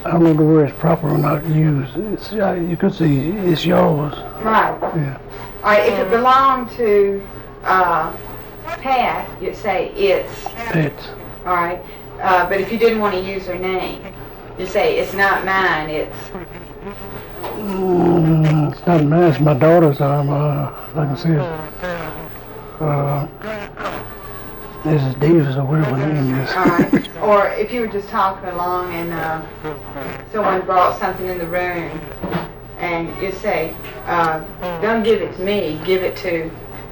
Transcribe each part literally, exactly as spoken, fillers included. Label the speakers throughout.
Speaker 1: I don't know the word is proper or not used. It's, uh, you could say it's yours.
Speaker 2: Right.
Speaker 1: Yeah.
Speaker 2: All right, if it belonged to uh, Pat, you'd say it's.
Speaker 1: Pets.
Speaker 2: All right. Uh, but if you didn't want to use her name, you say it's not mine. It's.
Speaker 1: Mm, it's not mine. It's my daughter's. Um, uh, like I said, uh, Missus Davis or whatever her name is.
Speaker 2: All right. Or if you were just talking along and uh, someone brought something in the room, and you say, uh, "Don't give it to me. Give it to."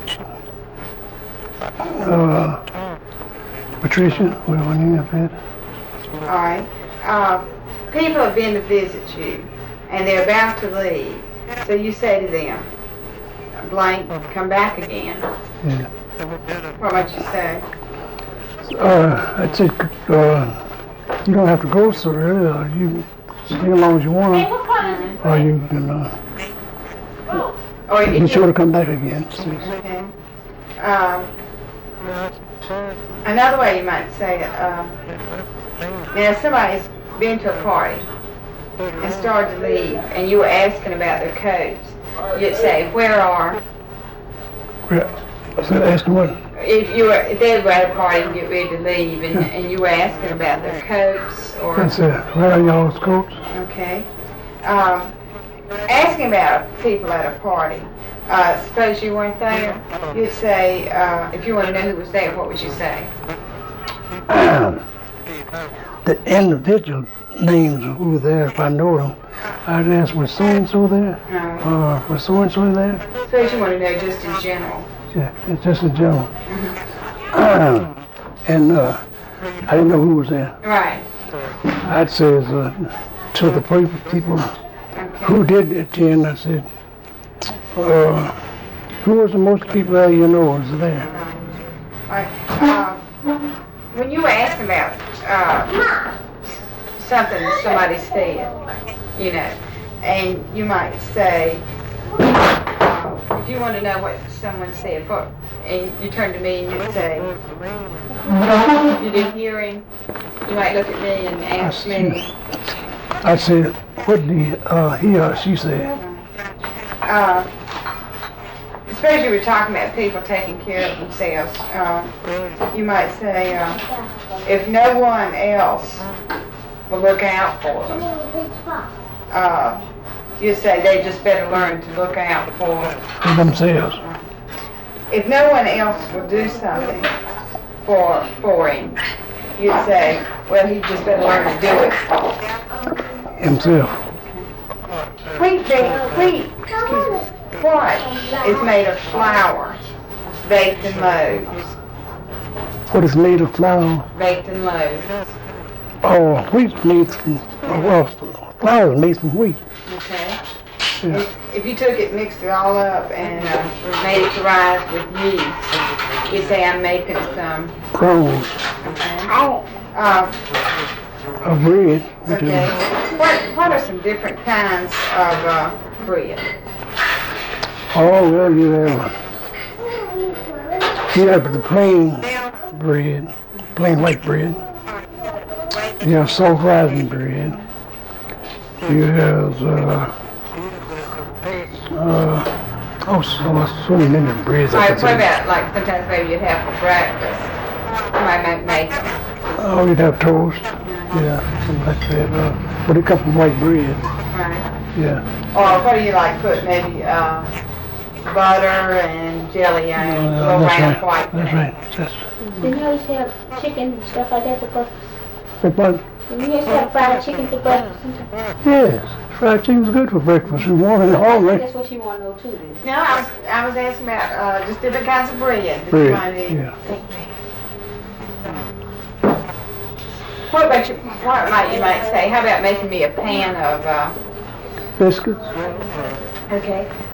Speaker 1: Uh, Patricia, whatever her name is.
Speaker 2: All right. Uh, people have been to visit you, and they're about to leave. So you say to them, "Blank, come back again."
Speaker 1: Yeah.
Speaker 2: What might you say?
Speaker 1: Uh, I'd say uh, you don't have to go so early. Uh, you stay as long as you want,
Speaker 2: Mm-hmm.
Speaker 1: or you can uh,
Speaker 2: Or if
Speaker 1: be
Speaker 2: you,
Speaker 1: sure to come back again. So,
Speaker 2: okay. Um, another way you might say it, um, now if somebody's been to a party and started to leave, and you were asking about their coats, you'd say, "Where are?"
Speaker 1: yeah. So ask them what.
Speaker 2: If you were, if they were at a party and get ready to leave, and, and you were asking about their coats, or
Speaker 1: That's it. Where are y'all's coats?
Speaker 2: okay, um, asking about people at a party. Uh, suppose you weren't there, you'd say, uh, if you want to know who was there, what would you say?
Speaker 1: The individual names who were there, if I know them, I'd ask, was so and so there?
Speaker 2: Um,
Speaker 1: Uh, was so and so there?
Speaker 2: suppose you want to know just in general.
Speaker 1: Yeah, it's just in general. And uh, I didn't know who was there.
Speaker 2: Right.
Speaker 1: I'd say uh, to the people, people
Speaker 2: Okay.
Speaker 1: who did attend, I said, uh, who was the most people that you know was there?
Speaker 2: All right. Uh, when you were asking about uh, something that somebody said, you know, and you might say, uh, if you want to know what someone said, what, and you turn to me and you'd say, if you didn't hear him, you might look at me and ask me.
Speaker 1: I'd say, what did uh, he or she say?
Speaker 2: Uh, especially we're talking about people taking care of themselves. Uh, you might say, uh, if no one else will look out for them, uh, you say they just better learn to look out for
Speaker 1: For themselves.
Speaker 2: If no one else will do something for for him, you'd say, well, he just better learn to do it.
Speaker 1: Himself.
Speaker 2: Wheat, ba- wheat, excuse me, what is made of flour, baked in loaves,
Speaker 1: What is made of flour?
Speaker 2: baked in loaves,
Speaker 1: Oh, wheat made from, oh, well, flour is made from wheat.
Speaker 2: okay?
Speaker 1: Yeah.
Speaker 2: If, if you took it, mixed it all up, and uh, made it to rise with yeast, you'd say, I'm making some,
Speaker 1: Crumbs
Speaker 2: okay? Uh,
Speaker 1: of bread.
Speaker 2: okay. What, what are some different kinds of uh, bread?
Speaker 1: Oh, well, you have, you have the plain bread, plain white bread. You have soft rising bread. You have, uh, uh, oh, so, so many breads.
Speaker 2: All
Speaker 1: I
Speaker 2: right,
Speaker 1: could
Speaker 2: what
Speaker 1: say.
Speaker 2: about, like, sometimes maybe you'd have for breakfast? Somebody might make them.
Speaker 1: Oh, you'd have toast. Yeah, something like that. Uh, but it comes from white bread.
Speaker 2: Right.
Speaker 1: Yeah.
Speaker 2: Or what do you like, put maybe uh, butter and jelly on it,
Speaker 1: Uh,
Speaker 2: little
Speaker 1: that's
Speaker 2: round
Speaker 1: right.
Speaker 2: white
Speaker 1: That's
Speaker 2: thing.
Speaker 1: right. That's,
Speaker 3: Didn't you used to have chicken and stuff like that for breakfast?
Speaker 1: but, but,
Speaker 3: Didn't you used to have fried chicken for breakfast and stuff?
Speaker 1: yes, fried chicken's good for breakfast in the morning. All right.
Speaker 3: That's what you want to know too, then.
Speaker 2: No, I was, I was asking about uh, just different kinds of bread that you
Speaker 1: Bread,
Speaker 2: might eat.
Speaker 1: yeah.
Speaker 2: What about you, what might you might say, how about making me a pan of, uh,
Speaker 1: Biscuits.
Speaker 2: okay,